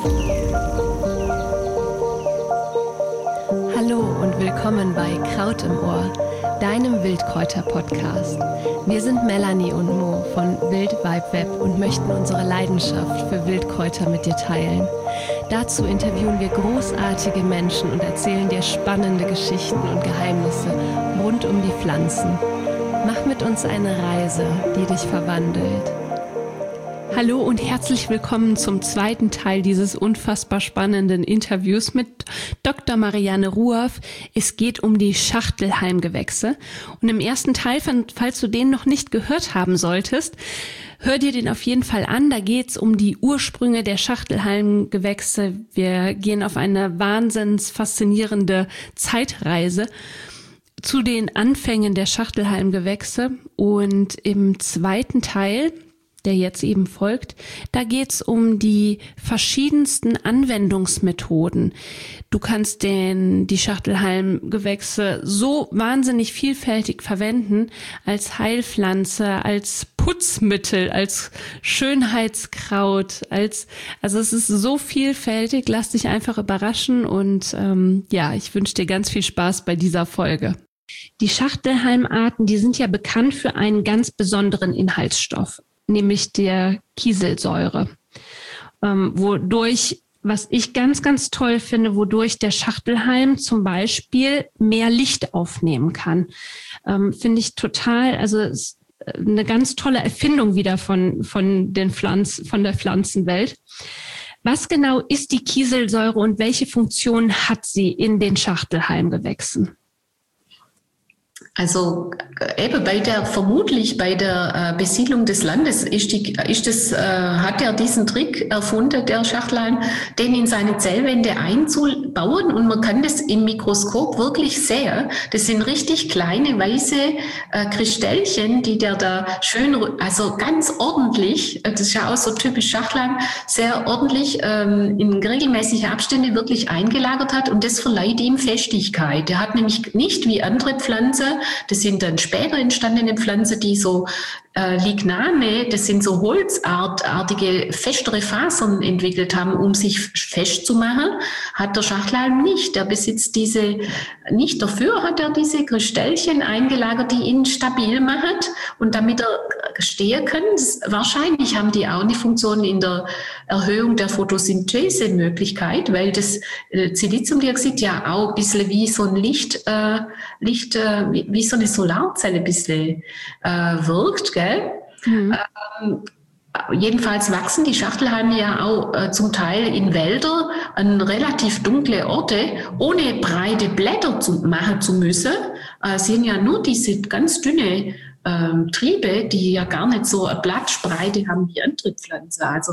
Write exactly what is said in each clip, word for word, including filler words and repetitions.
Hallo und willkommen bei Kraut im Ohr, deinem Wildkräuter-Podcast. Wir sind Melanie und Mo von Wild Vibe Web und möchten unsere Leidenschaft für Wildkräuter mit dir teilen. Dazu interviewen wir großartige Menschen und erzählen dir spannende Geschichten und Geheimnisse rund um die Pflanzen. Mach mit uns eine Reise, die dich verwandelt. Hallo und herzlich willkommen zum zweiten Teil dieses unfassbar spannenden Interviews mit Doktor Marianne Ruoff. Es geht um die Schachtelhalmgewächse. Und im ersten Teil, falls du den noch nicht gehört haben solltest, hör dir den auf jeden Fall an. Da geht's um die Ursprünge der Schachtelhalmgewächse. Wir gehen auf eine wahnsinns faszinierende Zeitreise zu den Anfängen der Schachtelhalmgewächse. Und im zweiten Teil, der jetzt eben folgt, da geht's um die verschiedensten Anwendungsmethoden. Du kannst den, die Schachtelhalmgewächse so wahnsinnig vielfältig verwenden, als Heilpflanze, als Putzmittel, als Schönheitskraut, als, also es ist so vielfältig, lass dich einfach überraschen und ähm, ja, ich wünsche dir ganz viel Spaß bei dieser Folge. Die Schachtelhalmarten, die sind ja bekannt für einen ganz besonderen Inhaltsstoff, nämlich der Kieselsäure, ähm, wodurch, was ich ganz, ganz toll finde, wodurch der Schachtelhalm zum Beispiel mehr Licht aufnehmen kann. Ähm, finde ich total, also ist eine ganz tolle Erfindung wieder von, von den Pflanzen, von der Pflanzenwelt. Was genau ist die Kieselsäure und welche Funktion hat sie in den Schachtelhalmgewächsen? Also eben bei der, vermutlich bei der äh, Besiedlung des Landes ist die, ist das, äh, hat er diesen Trick erfunden, der Schachtelhalm, den in seine Zellwände einzubauen, und man kann das im Mikroskop wirklich sehen. Das sind richtig kleine weiße äh, Kristellchen, die der da schön, also ganz ordentlich, das ist ja auch so typisch Schachtelhalm, sehr ordentlich ähm, in regelmäßige Abstände wirklich eingelagert hat, und das verleiht ihm Festigkeit. Er hat nämlich nicht wie andere Pflanzen, das sind dann später entstandene Pflanzen, die so äh, Lignane, das sind so holzartige, festere Fasern entwickelt haben, um sich fest zu machen, hat der Schachtelhalm nicht. Der besitzt diese, nicht dafür hat er diese Kristellchen eingelagert, die ihn stabil machen, und damit er stehen kann. Das, wahrscheinlich haben die auch eine Funktion in der Erhöhung der Photosynthese-Möglichkeit, weil das äh, Siliziumdioxid ja auch ein bisschen wie so ein Licht, äh, Licht äh, wie, wie so eine Solarzelle ein bisschen äh, wirkt, gell? Mhm. Ähm, jedenfalls wachsen die Schachtelhalme ja auch äh, zum Teil in Wälder an relativ dunkle Orte, ohne breite Blätter zu machen zu müssen. Äh, sind ja nur diese ganz dünne ähm, Triebe, die ja gar nicht so eine Blattspreite haben wie andere Pflanzen. Also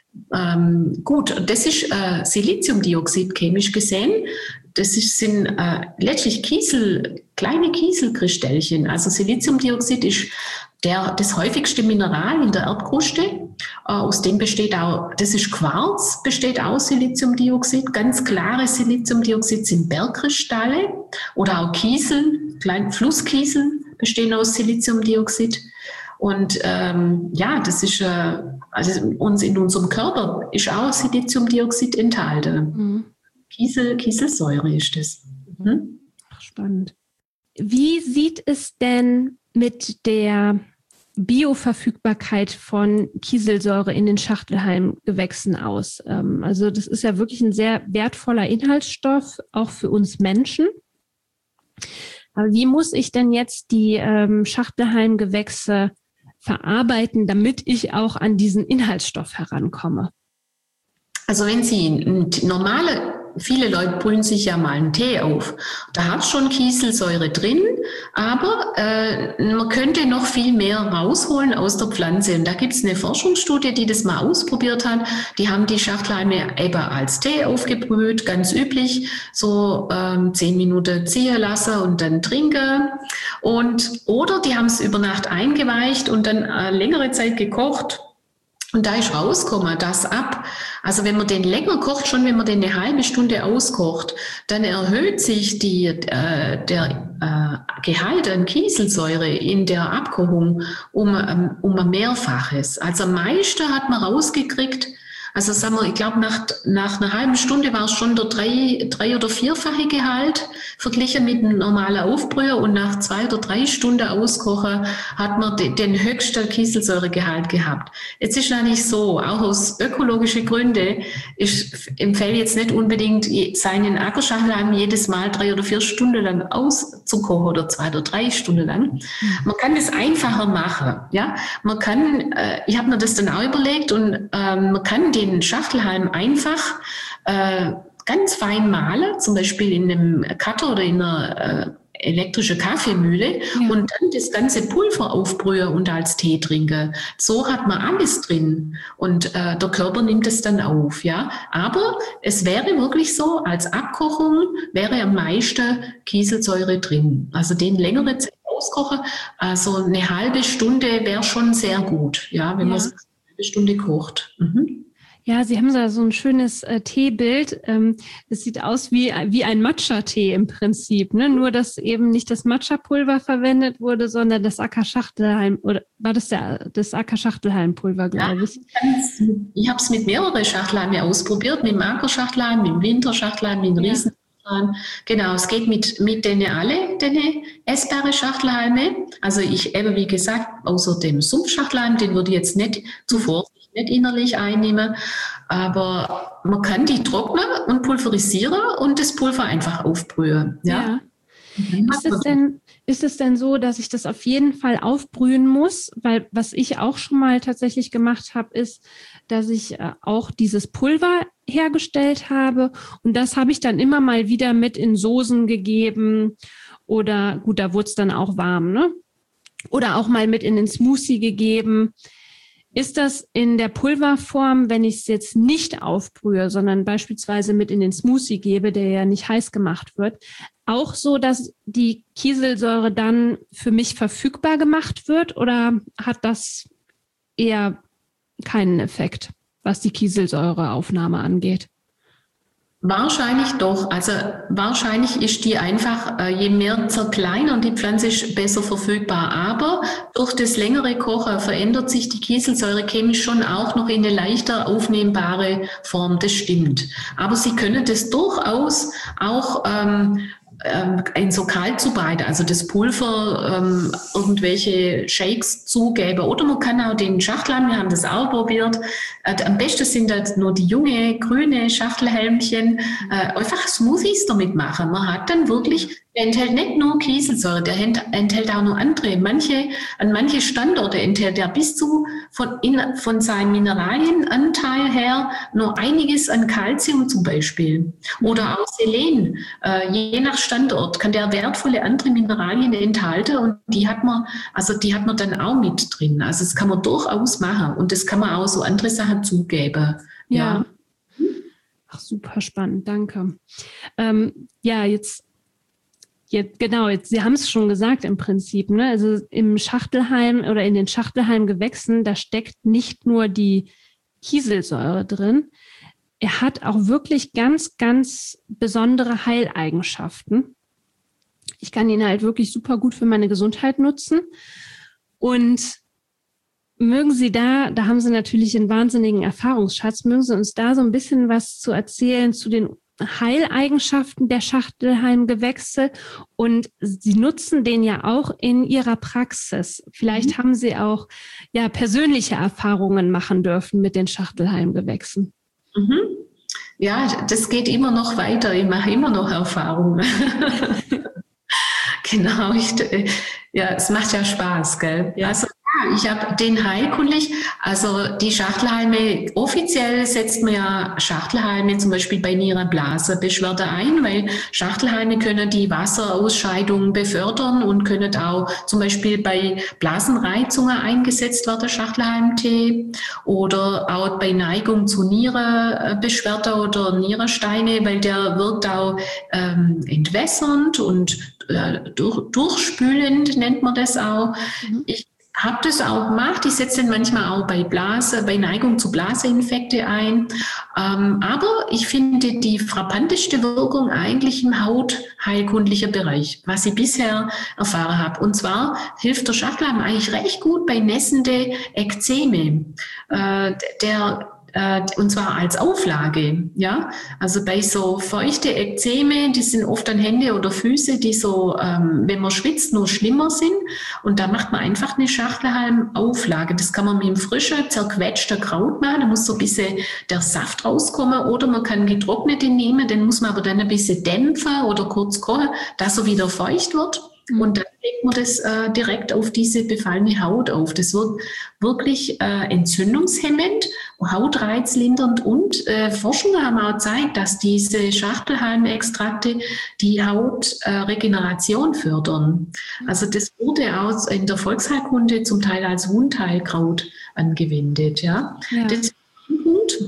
ähm, gut, das ist äh, Siliziumdioxid chemisch gesehen. Das ist, sind äh, letztlich Kiesel, kleine Kieselkristellchen. Also Siliziumdioxid ist der, das häufigste Mineral in der Erdkruste. Äh, aus dem besteht auch, das ist Quarz, besteht auch Siliziumdioxid. Ganz klare Siliziumdioxid sind Bergkristalle oder auch Kiesel, kleine Flusskiesel bestehen aus Siliziumdioxid. Und ähm, ja, das ist, äh, also uns in unserem Körper ist auch Siliziumdioxid enthalten. Mhm. Kiesel, Kieselsäure ist das. Mhm. Spannend. Wie sieht es denn mit der Bioverfügbarkeit von Kieselsäure in den Schachtelhalmgewächsen aus? Also das ist ja wirklich ein sehr wertvoller Inhaltsstoff, auch für uns Menschen. Aber wie muss ich denn jetzt die ähm, Schachtelhalmgewächse verarbeiten, damit ich auch an diesen Inhaltsstoff herankomme? Also wenn Sie normale Viele Leute brühen sich ja mal einen Tee auf. Da hat schon Kieselsäure drin, aber äh, man könnte noch viel mehr rausholen aus der Pflanze. Und da gibt es eine Forschungsstudie, die das mal ausprobiert hat. Die haben die Schachtelhalme eben als Tee aufgebrüht, ganz üblich, so ähm, zehn Minuten ziehen lassen und dann trinken. Und, oder die haben es über Nacht eingeweicht und dann äh, längere Zeit gekocht. Und da ist rausgekommen, das ab. Also wenn man den länger kocht, schon wenn man den eine halbe Stunde auskocht, dann erhöht sich die, äh, der äh, Gehalt an Kieselsäure in der Abkochung um, um ein Mehrfaches. Also am meisten hat man rausgekriegt Also sagen wir, ich glaube, nach, nach einer halben Stunde war es schon der drei, drei- oder vierfache Gehalt verglichen mit einem normalen Aufbrüher, und nach zwei oder drei Stunden Auskochen hat man de, den höchsten Kieselsäuregehalt gehabt. Jetzt ist natürlich so, auch aus ökologischen Gründen, ich empfehle jetzt nicht unbedingt seinen Ackerschachtelhalm jedes Mal drei oder vier Stunden lang auszukochen oder zwei oder drei Stunden lang. Man kann das einfacher machen, ja. Man kann, äh, ich habe mir das dann auch überlegt, und ähm, man kann den Schachtelhalm einfach äh, ganz fein mahlen, zum Beispiel in einem Cutter oder in einer äh, elektrischen Kaffeemühle, ja, und dann das ganze Pulver aufbrühen und als Tee trinken. So hat man alles drin, und äh, der Körper nimmt es dann auf, ja. Aber es wäre wirklich so, als Abkochung wäre am meisten Kieselsäure drin. Also den längere Zeit auskochen, also eine halbe Stunde wäre schon sehr gut, ja, wenn ja. man es eine halbe Stunde kocht. Mhm. Ja, Sie haben da so ein schönes äh, Teebild. Ähm, das sieht aus wie, wie ein Matcha-Tee im Prinzip, ne? Nur, dass eben nicht das Matcha-Pulver verwendet wurde, sondern das Acker-Schachtelhalm, oder war das der, das Acker-Schachtelhalm-Pulver, glaube ich? Ja, ich habe es mit mehreren Schachtelhalmen ausprobiert, mit dem Acker-Schachtelhalm, mit dem Winter-Schachtelhalm, mit dem ja. Riesen. Genau, es geht mit, mit denen alle, denen essbare Schachtelhalme. Also ich eben, wie gesagt, außer dem Sumpfschachtelhalm, den würde ich jetzt nicht zu Vorsicht nicht innerlich einnehmen, aber man kann die trocknen und pulverisieren und das Pulver einfach aufbrühen. Ja. Ja. Ist es denn, ist es denn so, dass ich das auf jeden Fall aufbrühen muss? Weil was ich auch schon mal tatsächlich gemacht habe, ist, dass ich äh, auch dieses Pulver hergestellt habe, und das habe ich dann immer mal wieder mit in Soßen gegeben, oder gut, da wurde es dann auch warm, ne? Oder auch mal mit in den Smoothie gegeben. Ist das in der Pulverform, wenn ich es jetzt nicht aufbrühe, sondern beispielsweise mit in den Smoothie gebe, der ja nicht heiß gemacht wird, auch so, dass die Kieselsäure dann für mich verfügbar gemacht wird, oder hat das eher keinen Effekt, was die Kieselsäureaufnahme angeht? Wahrscheinlich doch. Also wahrscheinlich ist die einfach, äh, je mehr zerkleinern die Pflanze, ist besser verfügbar. Aber durch das längere Kochen verändert sich die Kieselsäure chemisch schon auch noch in eine leichter aufnehmbare Form. Das stimmt. Aber Sie können das durchaus auch ähm, in so kalt zubereiten, also das Pulver, ähm, irgendwelche Shakes zugeben. Oder man kann auch den Schachtelhalm, wir haben das auch probiert, äh, am besten sind das nur die junge, grüne Schachtelhelmchen, äh, einfach Smoothies damit machen. Man hat dann wirklich, der enthält nicht nur Kieselsäure, der enthält auch noch andere. Manche, an manche Standorte enthält er bis zu von, in, von seinem Mineralienanteil her noch einiges an Calcium zum Beispiel. Oder auch Selen. Äh, je nach Standort kann der wertvolle andere Mineralien enthalten, und die hat man, also die hat man dann auch mit drin. Also das kann man durchaus machen, und das kann man auch so andere Sachen zugeben. Ja. ja. Ach, super spannend, danke. Ähm, ja, jetzt Jetzt, genau, jetzt, Sie haben es schon gesagt im Prinzip, ne? Also im Schachtelhalm oder in den Schachtelhalmgewächsen, da steckt nicht nur die Kieselsäure drin, er hat auch wirklich ganz, ganz besondere Heileigenschaften. Ich kann ihn halt wirklich super gut für meine Gesundheit nutzen. Und mögen Sie da, da haben Sie natürlich einen wahnsinnigen Erfahrungsschatz, mögen Sie uns da so ein bisschen was zu erzählen zu den Heileigenschaften der Schachtelhalmgewächse, und Sie nutzen den ja auch in Ihrer Praxis. Vielleicht mhm. haben Sie auch ja persönliche Erfahrungen machen dürfen mit den Schachtelhalmgewächsen. Mhm. Ja, das geht immer noch weiter. Ich mache immer noch Erfahrungen. Genau, ich, ja, es macht ja Spaß, gell? Ja. Also ja, ich habe den heilkundlich, also die Schachtelhalme, offiziell setzt man ja Schachtelhalme zum Beispiel bei Nierenblasenbeschwerde ein, weil Schachtelhalme können die Wasserausscheidung befördern und können auch zum Beispiel bei Blasenreizungen eingesetzt werden, Schachtelhalmtee, oder auch bei Neigung zu Nierenbeschwerde oder Nierensteine, weil der wirkt auch ähm, entwässernd und äh, durch, durchspülend, nennt man das auch. Mhm. Ich habe das auch gemacht. Ich setze den manchmal auch bei Blase, bei Neigung zu Blaseinfekte ein. Ähm, aber ich finde die frappanteste Wirkung eigentlich im hautheilkundlichen Bereich, was ich bisher erfahren habe. Und zwar hilft der Schachtelhalm eigentlich recht gut bei nässende Ekzeme. Äh, der äh, und zwar als Auflage. Ja, also bei so feuchte Ekzeme, die sind oft an Hände oder Füße, die so, ähm, wenn man schwitzt, nur schlimmer sind. Und da macht man einfach eine Schachtelhalm-Auflage. Das kann man mit einem frischen, zerquetschten Kraut machen. Da muss so ein bisschen der Saft rauskommen. Oder man kann getrocknete nehmen. Den muss man aber dann ein bisschen dämpfen oder kurz kochen, dass er wieder feucht wird. Und dann legt man das äh, direkt auf diese befallene Haut auf. Das wird wirklich äh, entzündungshemmend, hautreizlindernd und äh, Forschungen haben auch gezeigt, dass diese Schachtelhalmextrakte die Hautregeneration äh, fördern. Also das wurde auch in der Volksheilkunde zum Teil als Wundheilkraut angewendet. Ja, ja. Das ist ein Punkt.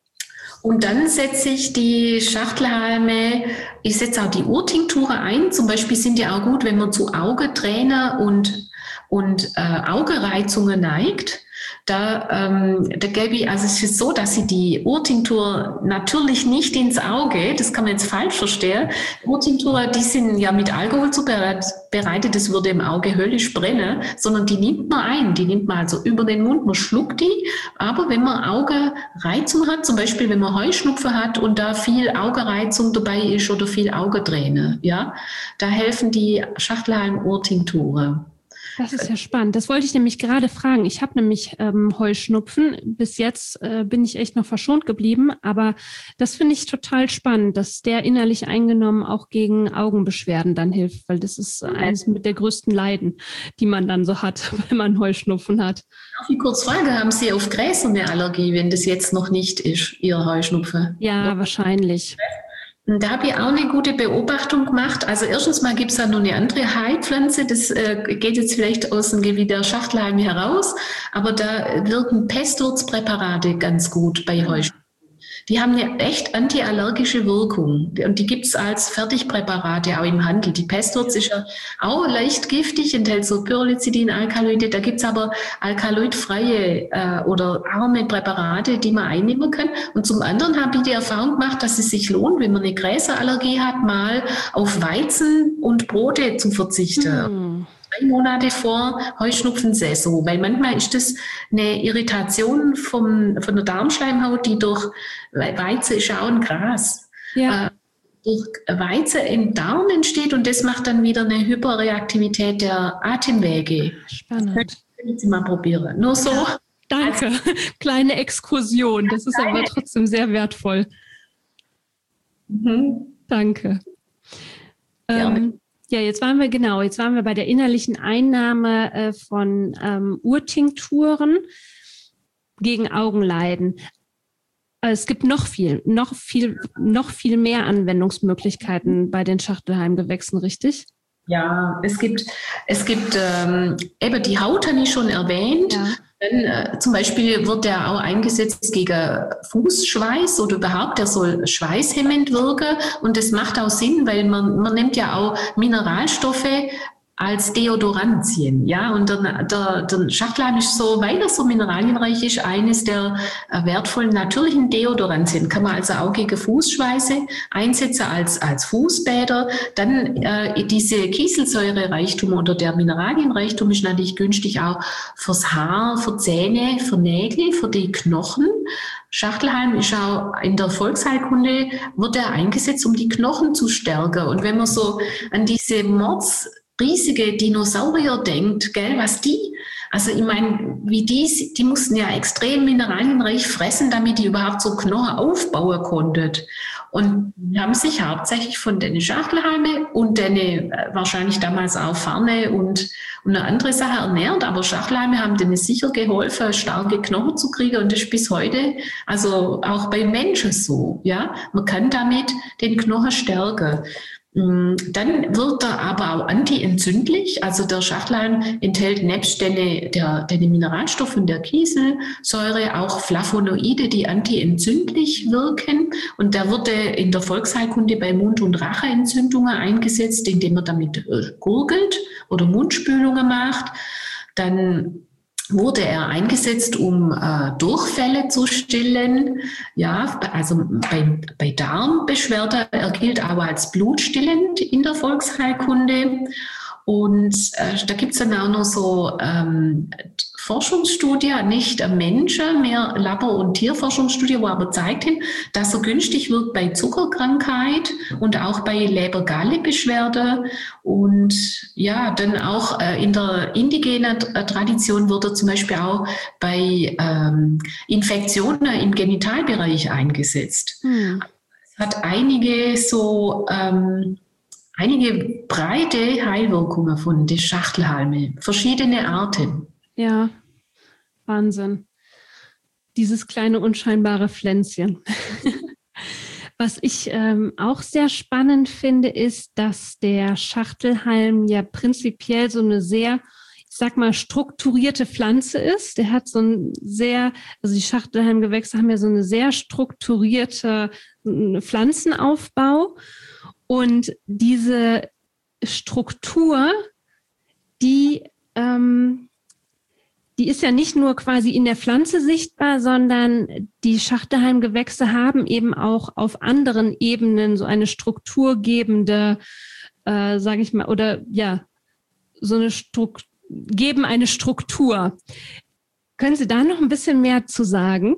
Und dann setze ich die Schachtelhalme, ich setze auch die Urtinkture ein. Zum Beispiel sind die auch gut, wenn man zu Augeträne und, und äh, Augereizungen neigt. Da, ähm, da gebe ich, also es ist so, dass sie die Urtinktur natürlich nicht ins Auge, das kann man jetzt falsch verstehen. Urtinktur, die sind ja mit Alkohol zubereitet, das würde im Auge höllisch brennen, sondern die nimmt man ein, die nimmt man also über den Mund, man schluckt die, aber wenn man Augereizung hat, zum Beispiel wenn man Heuschnupfen hat und da viel Augereizung dabei ist oder viel Augeträne, ja, da helfen die Schachtelhalm-Urtinkture. Das ist ja spannend. Das wollte ich nämlich gerade fragen. Ich habe nämlich ähm, Heuschnupfen. Bis jetzt äh, bin ich echt noch verschont geblieben. Aber das finde ich total spannend, dass der innerlich eingenommen auch gegen Augenbeschwerden dann hilft. Weil das ist eines mit der größten Leiden, die man dann so hat, wenn man Heuschnupfen hat. Auf die Kurzfrage, haben Sie auf Gräser eine Allergie, wenn das jetzt noch nicht ist, Ihr Heuschnupfen? Ja, ja, wahrscheinlich. Da habe ich auch eine gute Beobachtung gemacht. Also erstens mal gibt es da noch eine andere Heilpflanze, das äh, geht jetzt vielleicht aus dem Gebiet der Schachtelhalme heraus, aber da wirken Pestwurzpräparate ganz gut bei Heuschnupfen. Die haben eine echt antiallergische Wirkung und die gibt es als Fertigpräparate auch im Handel. Die Pestwurz ist ja auch leicht giftig, enthält so Pyrrolizidin-Alkaloide. Da gibt es aber alkaloidfreie äh, oder arme Präparate, die man einnehmen kann. Und zum anderen habe ich die Erfahrung gemacht, dass es sich lohnt, wenn man eine Gräserallergie hat, mal auf Weizen und Brote zu verzichten. Hm. Drei Monate vor Heuschnupfensaison, weil manchmal ist das eine Irritation vom, von der Darmschleimhaut, die durch Weizen ist ja auch ein Gras, ja. äh, durch Weizen im Darm entsteht und das macht dann wieder eine Hyperreaktivität der Atemwege. Spannend. Das können Sie mal probieren. Nur so. Ja, danke. Also, kleine Exkursion, das ist aber trotzdem sehr wertvoll. Mhm. Danke. Ähm, Ja, jetzt waren wir genau, jetzt waren wir bei der innerlichen Einnahme äh, von ähm, Urtinkturen gegen Augenleiden. Äh, es gibt noch viel, noch viel, noch viel mehr Anwendungsmöglichkeiten bei den Schachtelhalmgewächsen, richtig? Ja, es gibt, es gibt ähm, eben die Haut, habe ich schon erwähnt. Ja. Dann, äh, zum Beispiel wird der auch eingesetzt gegen Fußschweiß oder überhaupt, der soll schweißhemmend wirken. Und das macht auch Sinn, weil man, man nimmt ja auch Mineralstoffe als Deodorantien, ja, und der, der, der Schachtelhalm ist so, weil er so mineralienreich ist, eines der äh, wertvollen natürlichen Deodorantien. Kann man also auch gegen Fußschweiße einsetzen als, als Fußbäder. Dann äh, diese Kieselsäurereichtum oder der Mineralienreichtum ist natürlich günstig auch fürs Haar, für Zähne, für Nägel, für die Knochen. Schachtelhalm ist auch in der Volksheilkunde, wird er eingesetzt, um die Knochen zu stärken. Und wenn man so an diese Mords riesige Dinosaurier denkt, gell, was die, also ich meine, wie die, die mussten ja extrem mineralienreich fressen, damit die überhaupt so Knochen aufbauen konnten. Und die haben sich hauptsächlich von den Schachtelhalme und den äh, wahrscheinlich damals auch Farne und, und eine andere Sache ernährt, aber Schachtelhalme haben denen sicher geholfen, starke Knochen zu kriegen und das ist bis heute, also auch bei Menschen so, ja, man kann damit den Knochen stärken. Dann wird er aber auch antientzündlich. Also der Schachtelhalm enthält nebst den, der, den Mineralstoffen der Kieselsäure auch Flavonoide, die antientzündlich wirken. Und der wurde in der Volksheilkunde bei Mund- und Rachenentzündungen eingesetzt, indem man damit gurgelt oder Mundspülungen macht. Dann wurde er eingesetzt, um äh, Durchfälle zu stillen. Ja, also bei, bei Darmbeschwerden. Er gilt aber als blutstillend in der Volksheilkunde. Und äh, da gibt es dann auch noch so ähm, Forschungsstudie, nicht eine Menschen, mehr Labor- und Tierforschungsstudie, wo aber zeigt, dass er günstig wirkt bei Zuckerkrankheit und auch bei Leber-Galle-Beschwerde. Und ja, dann auch äh, in der indigenen Tradition wird er zum Beispiel auch bei ähm, Infektionen im Genitalbereich eingesetzt. Hm. Es hat einige so ähm, einige breite Heilwirkungen von den Schachtelhalme, verschiedene Arten. Ja, Wahnsinn. Dieses kleine unscheinbare Pflänzchen. Was ich ähm, auch sehr spannend finde, ist, dass der Schachtelhalm ja prinzipiell so eine sehr, ich sag mal, strukturierte Pflanze ist. Der hat so ein sehr, also die Schachtelhalmgewächse haben ja so eine sehr strukturierte Pflanzenaufbau. Und diese Struktur, die, ähm, die ist ja nicht nur quasi in der Pflanze sichtbar, sondern die Schachtelhalmgewächse haben eben auch auf anderen Ebenen so eine strukturgebende, äh, sage ich mal, oder ja, so eine Struktur, geben eine Struktur. Können Sie da noch ein bisschen mehr zu sagen?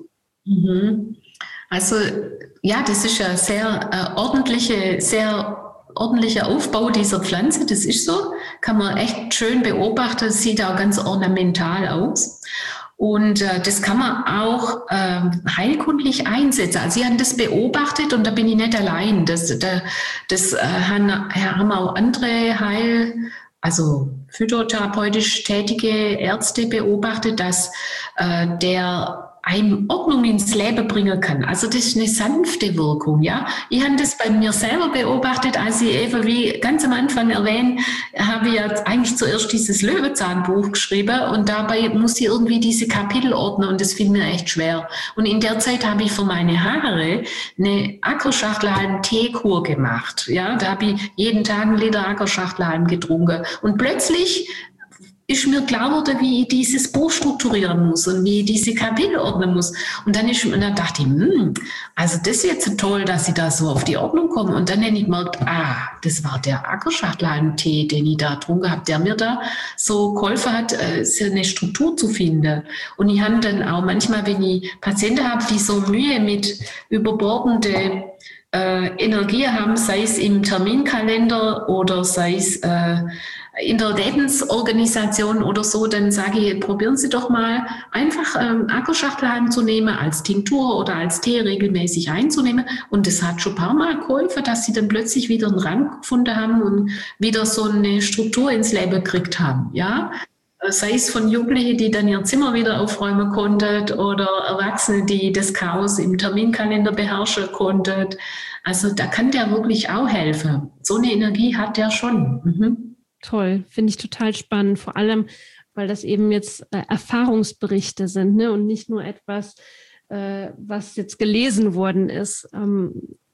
Mhm. Also ja, das ist ja sehr äh, ordentliche, sehr ordentlicher Aufbau dieser Pflanze. Das ist so, kann man echt schön beobachten. Das sieht auch ganz ornamental aus. Und äh, das kann man auch äh, heilkundlich einsetzen. Also Sie haben das beobachtet und da bin ich nicht allein. Das, da, das äh, haben, haben auch andere Heil, also phytotherapeutisch tätige Ärzte beobachtet, dass äh, der eine Ordnung ins Leben bringen kann. Also das ist eine sanfte Wirkung, ja. Ich habe das bei mir selber beobachtet, als ich eben, wie ganz am Anfang erwähnt, habe ich ja eigentlich zuerst dieses Löwenzahnbuch geschrieben und dabei muss ich irgendwie diese Kapitel ordnen und das fiel mir echt schwer. Und in der Zeit habe ich für meine Haare eine Ackerschachtelhalm-Teekur gemacht, ja. Da habe ich jeden Tag einen Liter Ackerschachtelhalm getrunken und plötzlich ist mir klar geworden, wie ich dieses Buch strukturieren muss und wie ich diese Kapitel ordnen muss. Und dann, ist, und dann dachte ich, hm, also das ist jetzt toll, dass ich da so auf die Ordnung komme. Und dann habe ich gemerkt, ah, das war der Ackerschachtelhalm-Tee, den ich da getrunken habe, der mir da so geholfen hat, eine Struktur zu finden. Und ich habe dann auch manchmal, wenn ich Patienten habe, die so Mühe mit überbordende äh, Energie haben, sei es im Terminkalender oder sei es äh, in der Lebensorganisation oder so, dann sage ich, probieren Sie doch mal einfach ähm, Ackerschachtelhalm zu nehmen, als Tinktur oder als Tee regelmäßig einzunehmen. Und das hat schon ein paar Mal geholfen, dass Sie dann plötzlich wieder einen Rang gefunden haben und wieder so eine Struktur ins Leben gekriegt haben. Ja? Sei es von Jugendlichen, die dann ihr Zimmer wieder aufräumen konnten oder Erwachsene, die das Chaos im Terminkalender beherrschen konnten. Also da kann der wirklich auch helfen. So eine Energie hat der schon. Mhm. Toll, finde ich total spannend, vor allem, weil das eben jetzt äh, Erfahrungsberichte sind, ne? Und nicht nur etwas, äh, was jetzt gelesen worden ist. Ähm,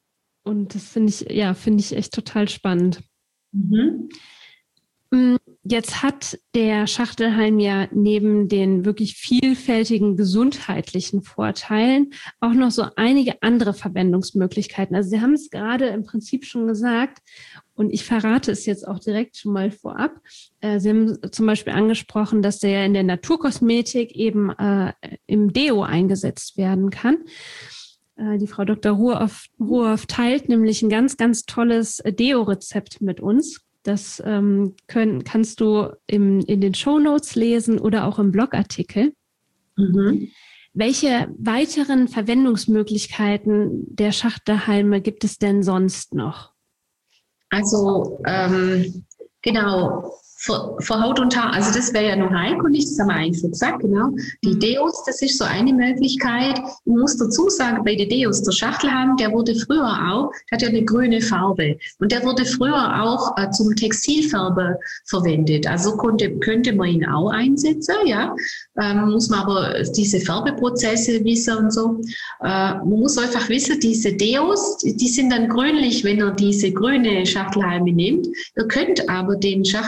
und das finde ich, ja, finde ich echt total spannend. Mhm. Jetzt hat der Schachtelhalm ja neben den wirklich vielfältigen gesundheitlichen Vorteilen auch noch so einige andere Verwendungsmöglichkeiten. Also Sie haben es gerade im Prinzip schon gesagt und ich verrate es jetzt auch direkt schon mal vorab. Äh, Sie haben zum Beispiel angesprochen, dass der in der Naturkosmetik eben äh, im Deo eingesetzt werden kann. Äh, die Frau Doktor Ruhoff, Ruhoff teilt nämlich ein ganz, ganz tolles Deo-Rezept mit uns. Das ähm, können, kannst du im, in den Shownotes lesen oder auch im Blogartikel. Mhm. Welche weiteren Verwendungsmöglichkeiten der Schachtelhalme gibt es denn sonst noch? Also ähm, genau, für, für Haut und Haar, also das wäre ja nur heilkundig, das haben wir eigentlich schon gesagt, genau. Die Deos, das ist so eine Möglichkeit. Ich muss dazu sagen, bei den Deos, der Schachtelhalm, der wurde früher auch, der hat ja eine grüne Farbe und der wurde früher auch äh, zum Textilfärben verwendet. Also konnte, könnte man ihn auch einsetzen, ja. Ähm, muss man aber diese Färbeprozesse wissen und so. Äh, man muss einfach wissen, diese Deos, die sind dann grünlich, wenn ihr diese grüne Schachtelhalme nehmt. Ihr könnt aber den Schachtelhalm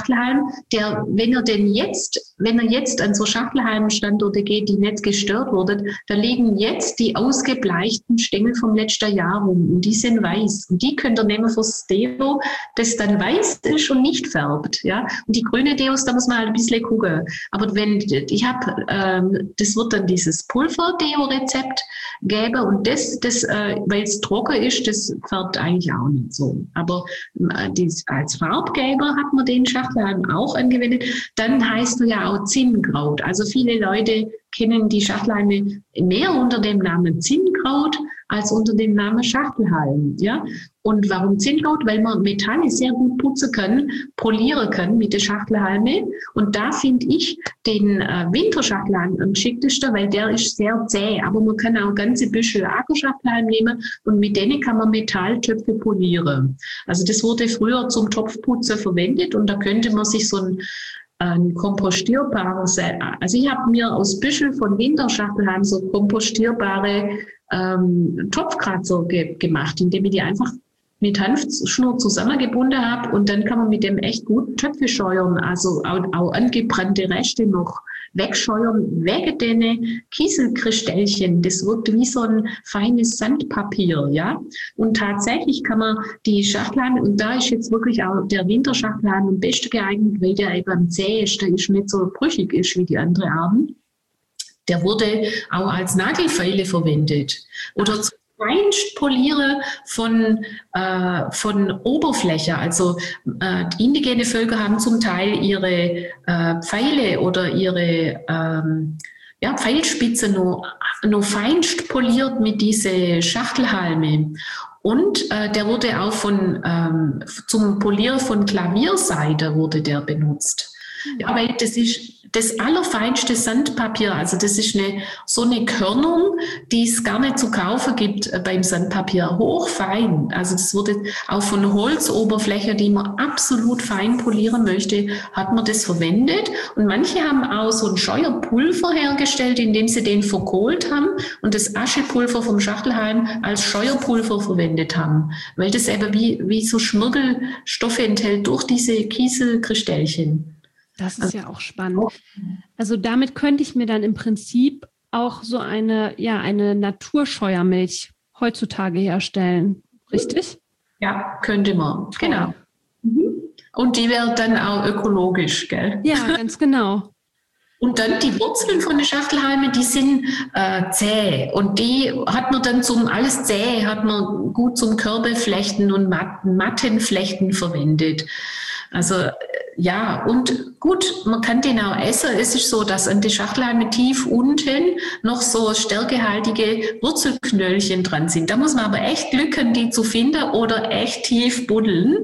der, wenn er denn jetzt, wenn er jetzt an so Schachtelhalmstandorte geht, die nicht gestört wurden, da liegen jetzt die ausgebleichten Stängel vom letzten Jahr rum und die sind weiß. Und die könnt ihr nehmen fürs Deo, das dann weiß ist und nicht färbt. Ja? Und die grüne Deos, da muss man halt ein bisschen gucken. Aber wenn, ich habe, ähm, das wird dann dieses Pulver-Deo-Rezept geben und das, das äh, weil es trocken ist, das färbt eigentlich auch nicht so. Aber äh, dies, als Farbgeber hat man den Schachtelhalm auch angewendet. Dann heißt er ja auch Zinnkraut. Also viele Leute kennen die Schachtelhalme mehr unter dem Namen Zinnkraut als unter dem Namen Schachtelhalm. Ja? Und warum Zinnkraut? Weil man Metalle sehr gut putzen kann, polieren kann mit der Schachtelhalme. Und da finde ich den äh, Winterschachtelhalm am schicktesten, weil der ist sehr zäh. Aber man kann auch ganze Büschel Ackerschachtelhalm nehmen und mit denen kann man Metalltöpfe polieren. Also das wurde früher zum Topfputzen verwendet und da könnte man sich so ein ein kompostierbares, also ich habe mir aus Büschel von Winterschachtelhalm so kompostierbare ähm, Topfkratzer ge gemacht, indem ich die einfach mit Hanfschnur zusammengebunden habe und dann kann man mit dem echt gut Töpfe scheuern, also auch, auch angebrannte Reste noch wegscheuern, wegen den Kieselkristellchen. Das wirkt wie so ein feines Sandpapier, ja. Und tatsächlich kann man die Schachtelhalme, und da ist jetzt wirklich auch der Winterschachtelhalm am besten geeignet, weil der eben am zähesten ist, nicht so brüchig ist wie die anderen Arten. Der wurde auch als Nagelfeile verwendet oder zum Feinstpolieren von, äh, von Oberfläche. Also äh, indigene Völker haben zum Teil ihre äh, Pfeile oder ihre ähm, ja, Pfeilspitze nur, nur feinst poliert mit diese Schachtelhalme. Und äh, der wurde auch von, ähm, zum Polieren von Klavierseide wurde der benutzt. Ja, weil das ist das allerfeinste Sandpapier, also das ist eine, so eine Körnung, die es gar nicht zu kaufen gibt beim Sandpapier, hochfein. Also das wurde auch von Holzoberfläche, die man absolut fein polieren möchte, hat man das verwendet. Und manche haben auch so ein Scheuerpulver hergestellt, indem sie den verkohlt haben und das Aschepulver vom Schachtelhalm als Scheuerpulver verwendet haben, weil das eben wie, wie so Schmirgelstoffe enthält durch diese Kieselkristellchen. Das ist ja auch spannend. Also damit könnte ich mir dann im Prinzip auch so eine, ja, eine Naturscheuermilch heutzutage herstellen. Richtig? Ja, könnte man. Genau. Und die wäre dann auch ökologisch, gell? Ja, ganz genau. Und dann die Wurzeln von den Schachtelhalmen, die sind äh, zäh. Und die hat man dann zum, alles zäh, hat man gut zum Körbeflechten und Matten, Mattenflechten verwendet. Also ja, und gut, man kann den auch essen. Es ist so, dass an den Schachtelhalmen tief unten noch so stärkehaltige Wurzelknöllchen dran sind. Da muss man aber echt Glück haben, die zu finden oder echt tief buddeln.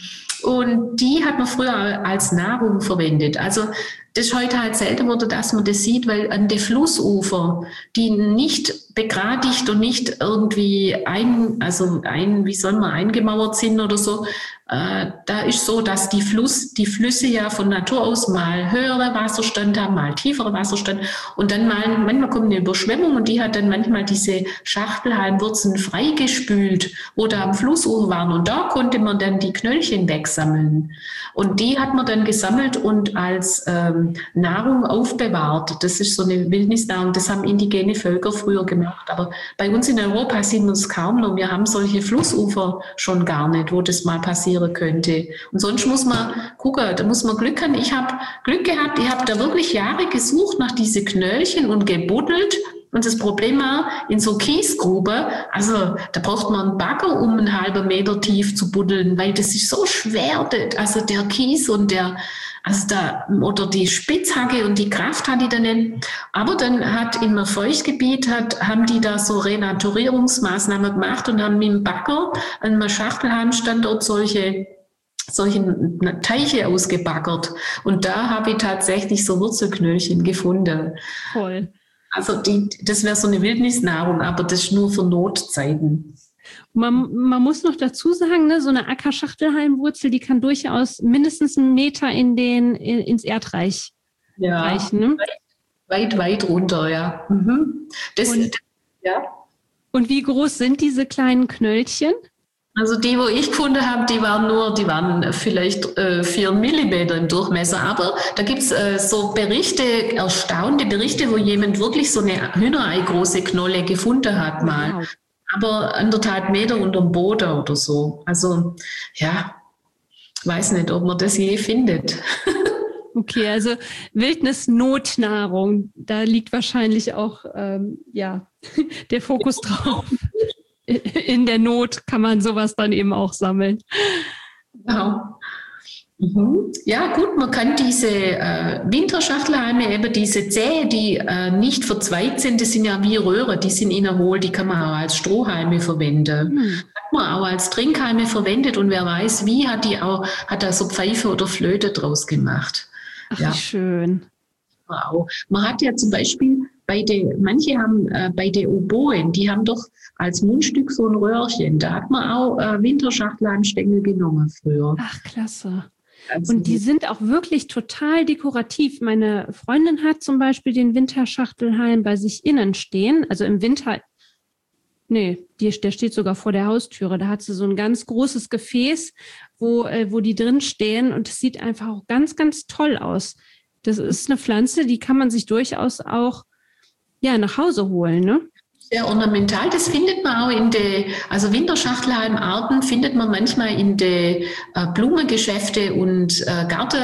Und die hat man früher als Nahrung verwendet. Also das ist heute halt selten wurde, dass man das sieht, weil an den Flussufer, die nicht begradigt und nicht irgendwie ein, also ein, wie soll man, eingemauert sind oder so, äh, da ist so, dass die Fluss, die Flüsse ja von Natur aus mal höhere Wasserstand haben, mal tiefere Wasserstand und dann mal, manchmal kommt eine Überschwemmung und die hat dann manchmal diese Schachtelhalmwurzeln freigespült, wo da am Flussufer waren und da konnte man dann die Knöllchen wegsammeln und die hat man dann gesammelt und als ähm, Nahrung aufbewahrt. Das ist so eine Wildnisnahrung, das haben indigene Völker früher gemacht. Aber bei uns in Europa sieht man es kaum noch. Wir haben solche Flussufer schon gar nicht, wo das mal passieren könnte. Und sonst muss man gucken, da muss man Glück haben. Ich habe Glück gehabt, ich habe da wirklich Jahre gesucht nach diese Knöllchen und gebuddelt. Und das Problem war, in so Kiesgrube, also da braucht man einen Bagger, um einen halben Meter tief zu buddeln, weil das ist so schwer, also der Kies und der, also da, oder die Spitzhacke und die Kraft hat die dann nicht. Aber dann hat in einem Feuchtgebiet, hat, haben die da so Renaturierungsmaßnahmen gemacht und haben mit dem Bagger an einem Schachtelhalmstandort solche solche Teiche ausgebaggert. Und da habe ich tatsächlich so Wurzelknöllchen gefunden. Toll. Also die, das wäre so eine Wildnisnahrung, aber das ist nur für Notzeiten. Man, man muss noch dazu sagen, ne, so eine Ackerschachtelhalmwurzel, die kann durchaus mindestens einen Meter in den, in, ins Erdreich ja, reichen. Ne? Weit, weit, weit runter, ja. Mhm. Das, und, ja. Und wie groß sind diese kleinen Knöllchen? Also die, wo ich gefunden habe, die waren nur, die waren vielleicht äh, vier Millimeter im Durchmesser. Aber da gibt's äh, so Berichte, erstaunte Berichte, wo jemand wirklich so eine Hühnerei große Knolle gefunden hat mal. Wow. Aber anderthalb Meter unterm Boden oder so. Also ja, weiß nicht, ob man das je findet. Okay, also Wildnis-Notnahrung, da liegt wahrscheinlich auch ähm, ja, der Fokus drauf. In der Not kann man sowas dann eben auch sammeln. Genau. Mhm. Ja, gut, man kann diese äh, Winterschachtelhalme, eben diese Zähe, die äh, nicht verzweigt sind, das sind ja wie Röhre, die sind innen hohl, die kann man auch als Strohhalme verwenden. Mhm. Hat man auch als Trinkhalme verwendet und wer weiß, wie hat die auch, hat da so Pfeife oder Flöte draus gemacht. Ach, ja. Wie schön. Wow. Man hat ja zum Beispiel bei den, manche haben äh, bei den Oboen, die haben doch als Mundstück so ein Röhrchen. Da hat man auch äh, Winterschachtelhalmstängel genommen früher. Ach, klasse. Also, und die sind auch wirklich total dekorativ. Meine Freundin hat zum Beispiel den Winterschachtelhalm bei sich innen stehen. Also im Winter, nee, die, der steht sogar vor der Haustüre. Da hat sie so ein ganz großes Gefäß, wo, äh, wo die drin stehen. Und es sieht einfach auch ganz, ganz toll aus. Das ist eine Pflanze, die kann man sich durchaus auch ja, nach Hause holen, ne? Sehr ornamental, das findet man auch in den, also Winterschachtelhalmarten findet man manchmal in den äh, Blumengeschäfte und äh,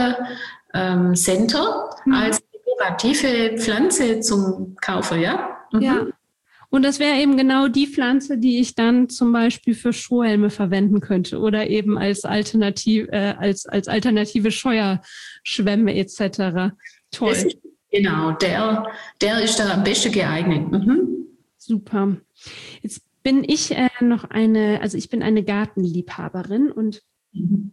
Gartencenter ähm, mhm. als dekorative Pflanze zum Kaufen, ja? Mhm. Ja. Und das wäre eben genau die Pflanze, die ich dann zum Beispiel für Strohhelme verwenden könnte oder eben als Alternativ, äh, als, als alternative Scheuerschwämme et cetera. Toll. Ist, genau, der, der ist da am besten geeignet. Mhm. Super. Jetzt bin ich äh, noch eine, also ich bin eine Gartenliebhaberin und mhm.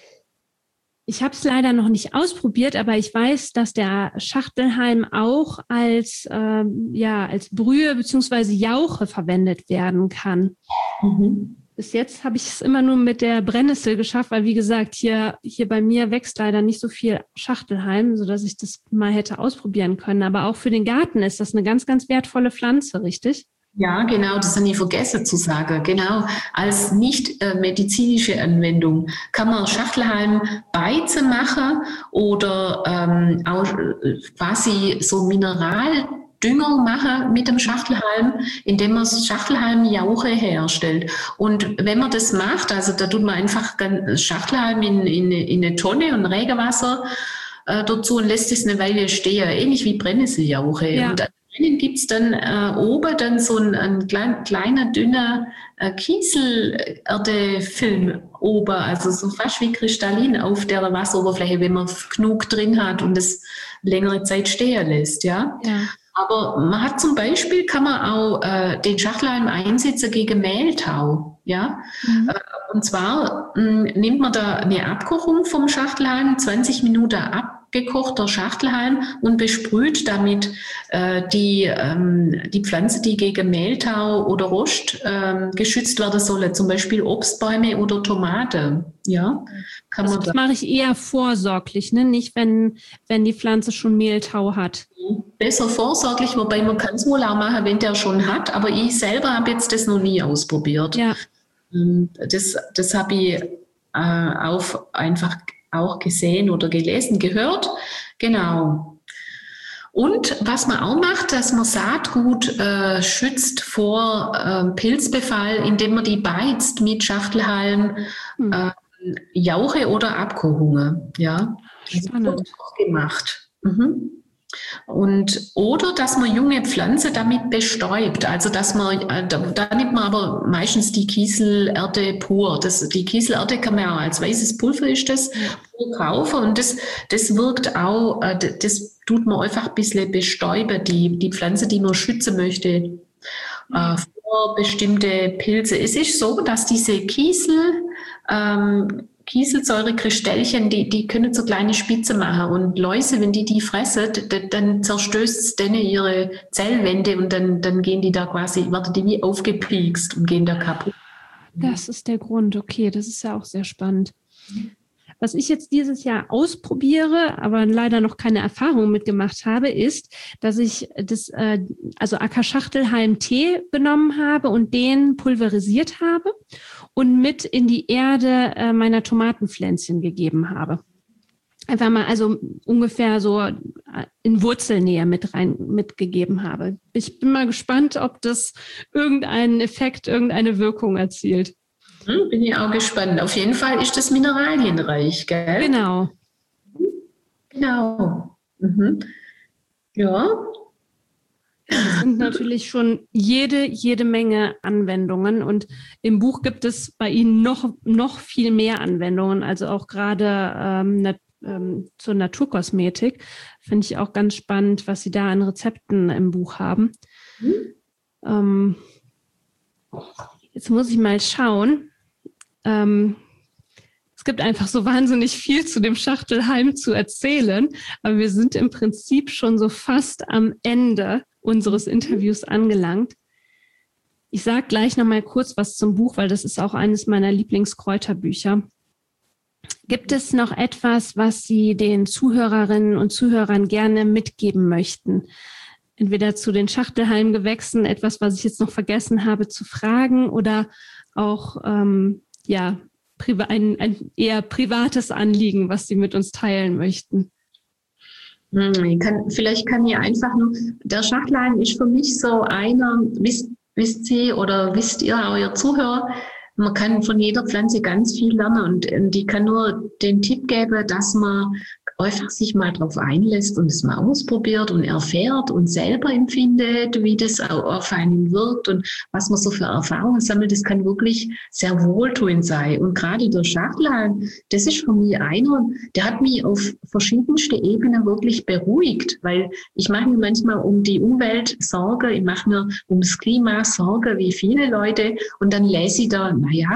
ich habe es leider noch nicht ausprobiert, aber ich weiß, dass der Schachtelhalm auch als, ähm, ja, als Brühe bzw. Jauche verwendet werden kann. Mhm. Bis jetzt habe ich es immer nur mit der Brennnessel geschafft, weil wie gesagt, hier, hier bei mir wächst leider nicht so viel Schachtelhalm, sodass ich das mal hätte ausprobieren können. Aber auch für den Garten ist das eine ganz, ganz wertvolle Pflanze, richtig? Ja, genau, das habe ich vergessen zu sagen. Genau, als nicht äh, medizinische Anwendung kann man Schachtelhalm Beize machen oder ähm, auch äh, quasi so Mineraldünger machen mit dem Schachtelhalm, indem man Schachtelhalmjauche herstellt. Und wenn man das macht, also da tut man einfach Schachtelhalm in, in, in eine Tonne und Regenwasser äh, dazu und lässt es eine Weile stehen, ähnlich wie Brennnesseljauche. Ja. Und gibt es dann äh, oben dann so ein, ein klein, kleiner, dünner äh, Kieselerdefilm oben, also so fast wie Kristallin auf der Wasseroberfläche, wenn man genug drin hat und es längere Zeit stehen lässt, ja. ja. Aber man hat zum Beispiel, kann man auch äh, den Schachtelhalm einsetzen gegen Mehltau, ja. Mhm. Äh, und zwar mh, nimmt man da eine Abkochung vom Schachtelhalm, zwanzig Minuten ab, gekochter Schachtelhalm und besprüht damit äh, die, ähm, die Pflanze, die gegen Mehltau oder Rost ähm, geschützt werden soll, zum Beispiel Obstbäume oder Tomate. Ja, kann also man das da mache ich eher vorsorglich, ne? Nicht wenn, wenn die Pflanze schon Mehltau hat. Besser vorsorglich, wobei man kann es wohl auch machen, wenn der schon hat, aber ich selber habe jetzt das noch nie ausprobiert. Ja. Das, das habe ich äh, auf einfach auch gesehen oder gelesen, gehört. Genau. Und was man auch macht, dass man Saatgut äh, schützt vor äh, Pilzbefall, indem man die beizt mit Schachtelhalm, hm. äh, Jauche oder Abkochungen. Ja, spannend. Das wird auch gemacht. Mhm. Und, oder dass man junge Pflanze damit bestäubt, also dass man, da, da nimmt man aber meistens die Kieselerde pur. Das, die Kieselerde kann man auch als weißes Pulver ist das pur kaufen und das, das wirkt auch, das tut man einfach ein bisschen bestäuben, die, die Pflanze, die man schützen möchte, äh, vor bestimmte Pilze. Es ist so, dass diese Kiesel, ähm, Kieselsäurekristellchen, die, die können so kleine Spitze machen und Läuse, wenn die die fressen, dann zerstößt es denen ihre Zellwände und dann, dann gehen die da quasi, werden die wie aufgepiekst und gehen da kaputt. Das ist der Grund, okay, das ist ja auch sehr spannend. Was ich jetzt dieses Jahr ausprobiere, aber leider noch keine Erfahrung mitgemacht habe, ist, dass ich das, äh, also Ackerschachtelhalm-Tee genommen habe und den pulverisiert habe und mit in die Erde äh, meiner Tomatenpflänzchen gegeben habe. Einfach mal, also ungefähr so in Wurzelnähe mit rein mitgegeben habe. Ich bin mal gespannt, ob das irgendeinen Effekt, irgendeine Wirkung erzielt. Hm, bin ich auch gespannt. Auf jeden Fall ist das mineralienreich, gell? Genau. Genau. Mhm. Ja. Es sind natürlich schon jede, jede Menge Anwendungen und im Buch gibt es bei Ihnen noch, noch viel mehr Anwendungen, also auch gerade ähm, nat- ähm, zur Naturkosmetik. Finde ich auch ganz spannend, was Sie da an Rezepten im Buch haben. Mhm. Ähm, jetzt muss ich mal schauen. Ähm, es gibt einfach so wahnsinnig viel zu dem Schachtelhalm zu erzählen, aber wir sind im Prinzip schon so fast am Ende unseres Interviews angelangt. Ich sage gleich noch mal kurz was zum Buch, weil das ist auch eines meiner Lieblingskräuterbücher. Gibt es noch etwas, was Sie den Zuhörerinnen und Zuhörern gerne mitgeben möchten? Entweder zu den Schachtelhalmgewächsen, etwas, was ich jetzt noch vergessen habe zu fragen, oder auch ähm, ja, ein, ein eher privates Anliegen, was Sie mit uns teilen möchten. Ich kann, vielleicht kann ich einfach nur, der Schachtelhalm ist für mich so einer, wisst, wisst Sie oder wisst ihr, euer Zuhörer, man kann von jeder Pflanze ganz viel lernen und, und ich kann nur den Tipp geben, dass man einfach sich mal drauf einlässt und es mal ausprobiert und erfährt und selber empfindet, wie das auf einen wirkt und was man so für Erfahrungen sammelt. Das kann wirklich sehr wohltuend sein. Und gerade der Schachtelhalm, das ist für mich einer, der hat mich auf verschiedenste Ebenen wirklich beruhigt, weil ich mache mir manchmal um die Umwelt Sorge, ich mache mir ums Klima Sorge, wie viele Leute, und dann lese ich da, naja,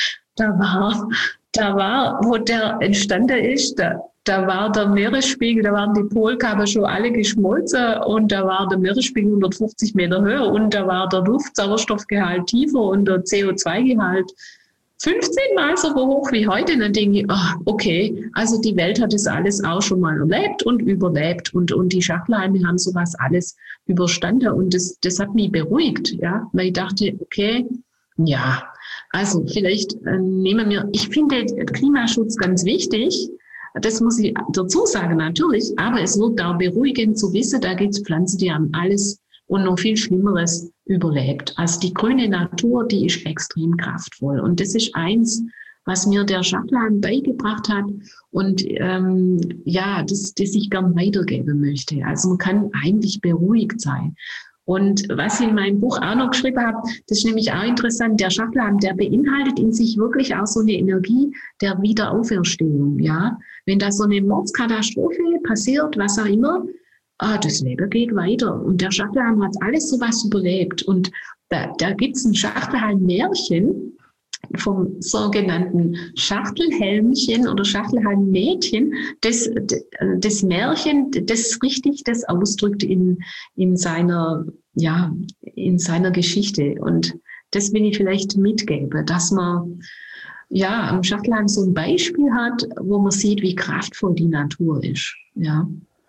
da war, da war, wo der entstanden ist, da Da war der Meeresspiegel, da waren die Polkappen schon alle geschmolzen und da war der Meeresspiegel hundertfünfzig Meter höher und da war der Luftsauerstoffgehalt tiefer und der C O zwei Gehalt fünfzehn Mal so hoch wie heute. Und dann denke ich, oh, okay, also die Welt hat das alles auch schon mal erlebt und überlebt und, und die Schachtelhalme haben sowas alles überstanden und das, das hat mich beruhigt, ja, weil ich dachte, okay, ja, also vielleicht äh, nehmen wir, ich finde Klimaschutz ganz wichtig. Das muss ich dazu sagen, natürlich. Aber es wird auch beruhigend zu wissen, da gibt es Pflanzen, die haben alles und noch viel Schlimmeres überlebt. Also die grüne Natur, die ist extrem kraftvoll. Und das ist eins, was mir der Schachtelhalm beigebracht hat und ähm, ja, das, das ich gern weitergeben möchte. Also man kann eigentlich beruhigt sein. Und was ich in meinem Buch auch noch geschrieben habe, das ist nämlich auch interessant, der Schachtelhalm, der beinhaltet in sich wirklich auch so eine Energie der Wiederauferstehung, ja. Wenn da so eine Mordskatastrophe passiert, was auch immer, ah, das Leben geht weiter. Und der Schachtelhalm hat alles sowas überlebt. Und da, da gibt es ein Schachtelhalm-Märchen vom sogenannten Schachtelhelmchen oder Schachtelhalmmädchen, das, das Märchen, das richtig das ausdrückt in, in seiner, ja, in seiner Geschichte. Und das will ich vielleicht mitgeben, dass man, ja, am Schachtelhalm so ein Beispiel hat, wo man sieht, wie kraftvoll die Natur ist, ja.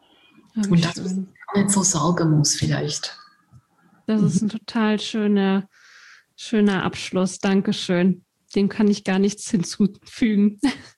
Ja, und dass man nicht so sorgen muss vielleicht. Das ist ein total schöner, schöner Abschluss. Dankeschön. Dem kann ich gar nichts hinzufügen.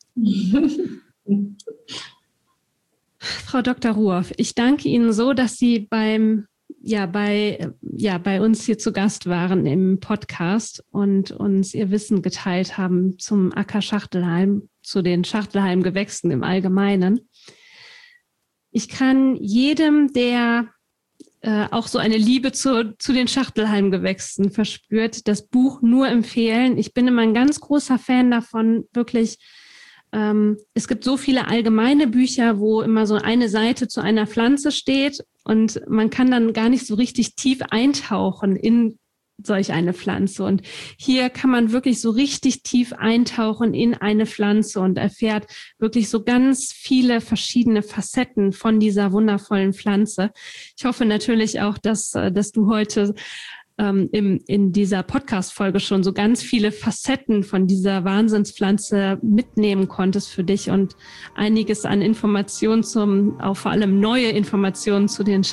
Frau Doktor Ruoff, ich danke Ihnen so, dass Sie beim, ja, bei, ja, bei uns hier zu Gast waren im Podcast und uns Ihr Wissen geteilt haben zum Acker-Schachtelhalm, zu den Schachtelhalmgewächsen im Allgemeinen. Ich kann jedem, der äh, auch so eine Liebe zu, zu den Schachtelhalmgewächsen verspürt, das Buch nur empfehlen. Ich bin immer ein ganz großer Fan davon, wirklich. Ähm, es gibt so viele allgemeine Bücher, wo immer so eine Seite zu einer Pflanze steht und man kann dann gar nicht so richtig tief eintauchen in solch eine Pflanze. Und hier kann man wirklich so richtig tief eintauchen in eine Pflanze und erfährt wirklich so ganz viele verschiedene Facetten von dieser wundervollen Pflanze. Ich hoffe natürlich auch, dass, dass du heute ähm, im, in dieser Podcast-Folge schon so ganz viele Facetten von dieser Wahnsinnspflanze mitnehmen konntest für dich und einiges an Informationen zum, auch vor allem neue Informationen zu den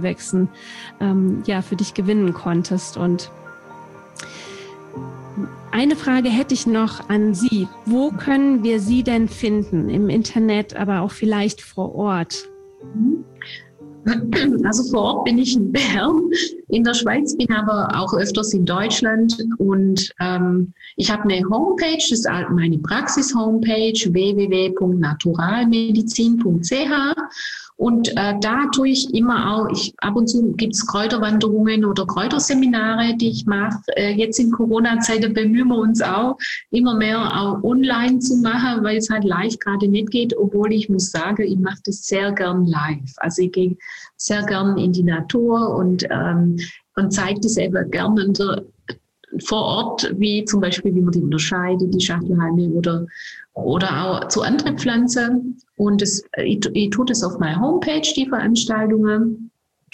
Schachtelhalmgewächsen, ähm, ja, für dich gewinnen konntest. Und eine Frage hätte ich noch an Sie. Wo können wir Sie denn finden? Im Internet, aber auch vielleicht vor Ort? Also vor Ort bin ich in Bern in der Schweiz, bin aber auch öfters in Deutschland und ähm, ich habe eine Homepage, das ist meine Praxis-Homepage w w w punkt naturalmedizin punkt c h und äh, da tue ich immer auch, ich, ab und zu gibt es Kräuterwanderungen oder Kräuterseminare, die ich mache. Äh, jetzt in Corona-Zeiten bemühen wir uns auch, immer mehr auch online zu machen, weil es halt live gerade nicht geht, obwohl ich muss sagen, ich mache das sehr gern live. Also ich gehe sehr gern in die Natur und, ähm, und zeige das eben gerne in der, vor Ort, wie zum Beispiel, wie man die unterscheidet, die Schachtelhalme oder, oder auch zu anderen Pflanzen. Und das, ich, ich tue das auf meiner Homepage, die Veranstaltungen.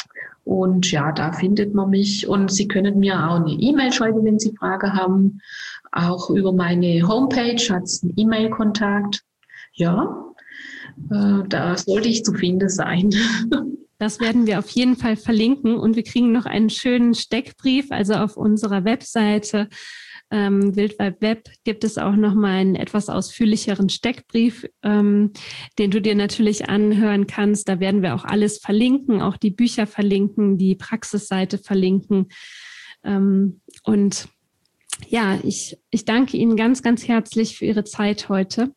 Und ja, da findet man mich. Und Sie können mir auch eine E-Mail schreiben, wenn Sie Fragen haben. Auch über meine Homepage hat es einen E-Mail-Kontakt. Ja, äh, da sollte ich zu finden sein. Das werden wir auf jeden Fall verlinken und wir kriegen noch einen schönen Steckbrief. Also auf unserer Webseite ähm, Wildvibe gibt es auch nochmal einen etwas ausführlicheren Steckbrief, ähm, den du dir natürlich anhören kannst. Da werden wir auch alles verlinken, auch die Bücher verlinken, die Praxisseite verlinken. Ähm, und ja, ich, ich danke Ihnen ganz, ganz herzlich für Ihre Zeit heute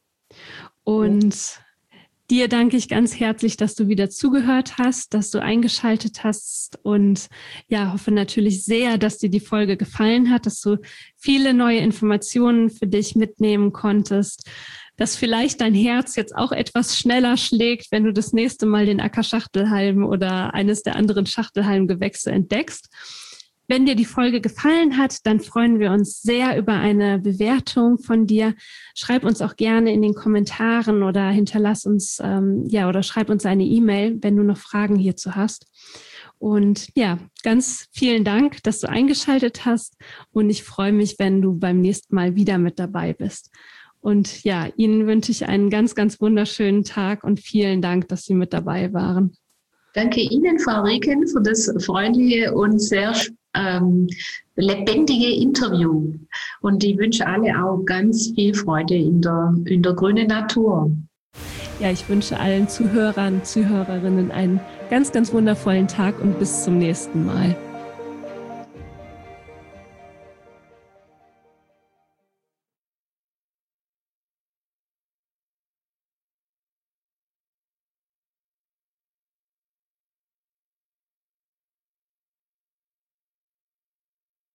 und ja. Dir danke ich ganz herzlich, dass du wieder zugehört hast, dass du eingeschaltet hast und ja, hoffe natürlich sehr, dass dir die Folge gefallen hat, dass du viele neue Informationen für dich mitnehmen konntest, dass vielleicht dein Herz jetzt auch etwas schneller schlägt, wenn du das nächste Mal den Acker-Schachtelhalm oder eines der anderen Schachtelhalmgewächse entdeckst. Wenn dir die Folge gefallen hat, dann freuen wir uns sehr über eine Bewertung von dir. Schreib uns auch gerne in den Kommentaren oder hinterlass uns, ähm, ja, oder schreib uns eine E-Mail, wenn du noch Fragen hierzu hast. Und ja, ganz vielen Dank, dass du eingeschaltet hast und ich freue mich, wenn du beim nächsten Mal wieder mit dabei bist. Und ja, Ihnen wünsche ich einen ganz, ganz wunderschönen Tag und vielen Dank, dass Sie mit dabei waren. Danke Ihnen, Frau Rieken, für das freundliche und sehr ähm, lebendige Interview. Und ich wünsche alle auch ganz viel Freude in der, in der grünen Natur. Ja, ich wünsche allen Zuhörern, Zuhörerinnen einen ganz, ganz wundervollen Tag und bis zum nächsten Mal.